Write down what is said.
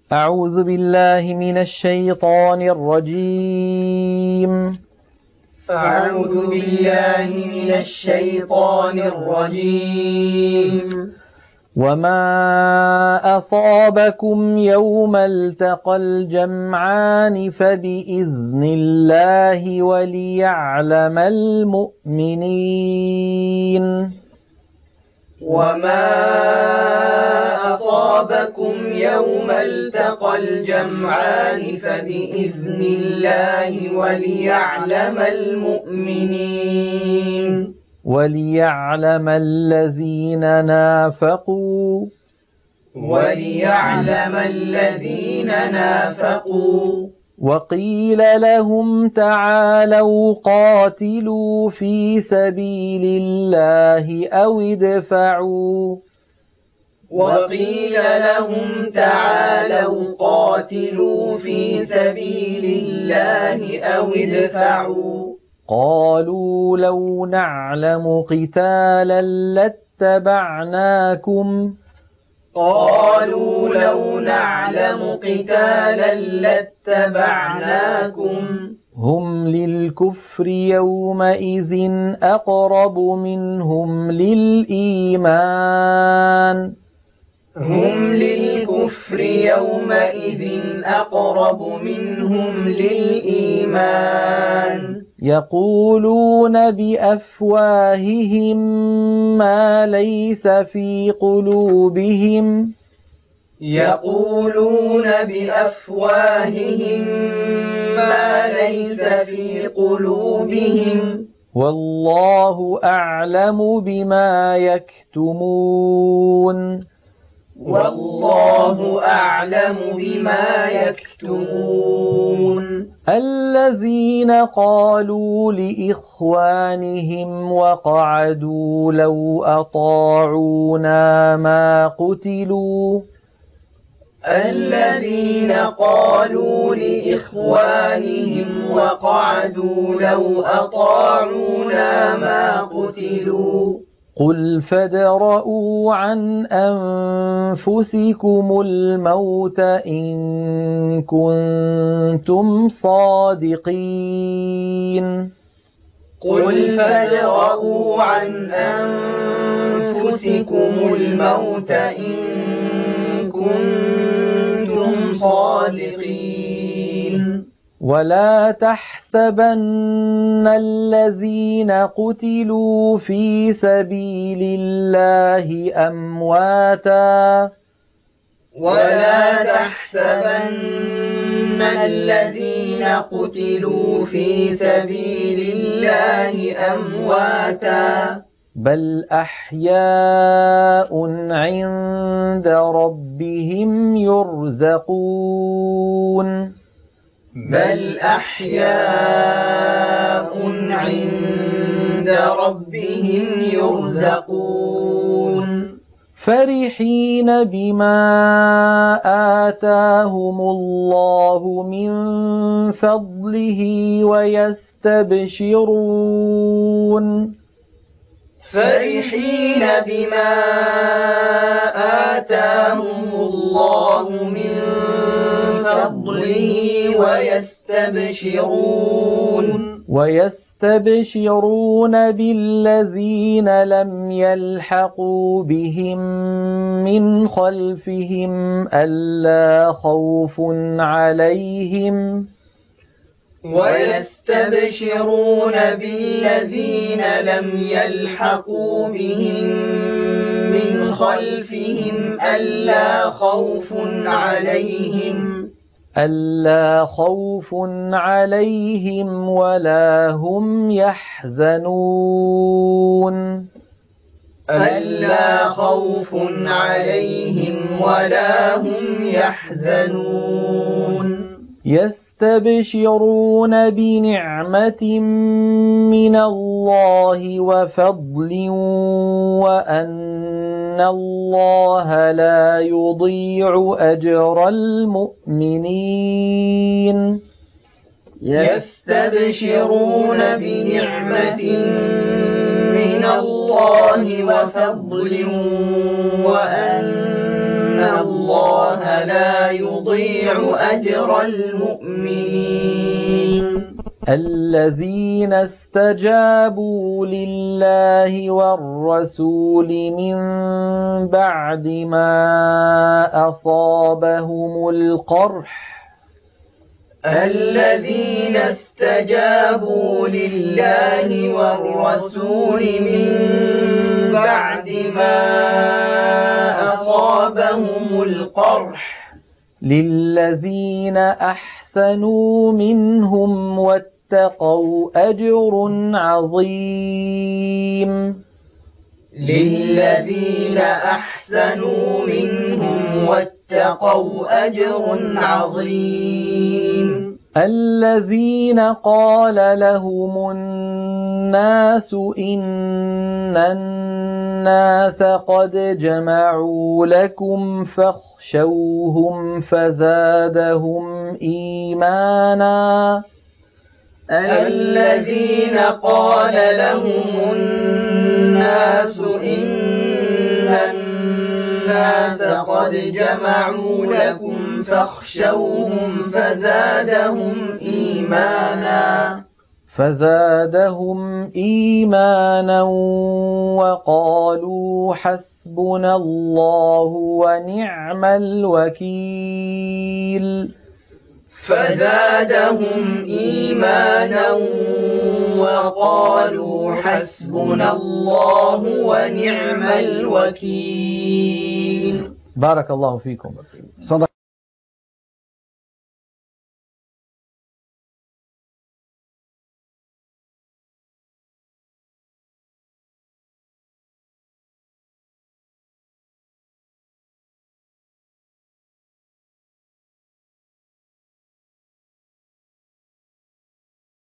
أعوذ بالله من الشيطان الرجيم. أعوذ بالله من الشيطان الرجيم. وما أصابكم يوم التقى الجمعان فبإذن الله وليعلم المؤمنين. وما أصابكم يوم التقى الجمعان فبإذن الله وليعلم المؤمنين. وليعلم الذين نافقوا. وليعلم الذين نافقوا. وقيل لهم تعالوا قاتلوا في سبيل الله أو ادفعوا. وقيل لهم تعالوا قاتلوا في سبيل الله أو ادفعوا. قالوا لو نعلم قتالا لاتبعناكم. قالوا لو نعلم قتالا لاتبعناكم. هم للكفر يومئذ أقرب منهم للإيمان. هم للكفر يومئذ أقرب منهم للإيمان. يقولون بأفواههم ما ليس في قلوبهم. يقولون بأفواههم ما ليس في قلوبهم. والله أعلم بما يكتمون. والله أعلم بما يكتمون. الذين قالوا لإخوانهم وقعدوا لو أطاعونا ما قتلوا. الذين قالوا لإخوانهم وقعدوا لو أطاعونا ما قتلوا. قل فادرءوا عن أنفسكم الموت إن كنتم صادقين. قل فادرءوا عن أنفسكم الموت إن كنتم صادقين. ولا تحسبن الذين قتلوا في سبيل الله أمواتا. ولا تحسبن الذين قتلوا في سبيل الله أمواتا. بل أحياء عند ربهم يرزقون. بل أحياء عند ربهم يرزقون. فرحين بما آتاهم الله من فضله ويستبشرون. فرحين بما آتاهم الله من فضله ويستبشرون بالذين لم يلحقوا بهم من خلفهم ألا خوف عليهم. ويستبشرون بالذين لم يلحقوا بهم من خلفهم ألا خوف عليهم ولا هم يحزنون. ألا خوف عليهم ولا هم يحزنون. يستبشرون بنعمة من الله وفضل وأن الله لا يضيع أجر المؤمنين. يستبشرون بنعمة من الله وفضل وأن الله لا يضيع أجر المؤمنين الذين استجابوا لله والرسول من بعد ما أصابهم القرح الذين استجابوا لله والرسول من بعد ما أصابهم القرح للذين أحسنوا منهم واتقوا أجر عظيم للذين أحسنوا منهم واتقوا أجر عظيم الذين قال لهم الناس إن الناس قد جمعوا لكم فاخشوهم فزادهم إيمانا الذين قال لهم الناس إن الناس قد جمعوا لكم فاخشوهم فزادهم إيمانا وقالوا حسبنا الله ونعم الوكيل فزادهم إيمانا وقالوا حسبنا الله ونعم الوكيل. بارك الله فيكم. صدق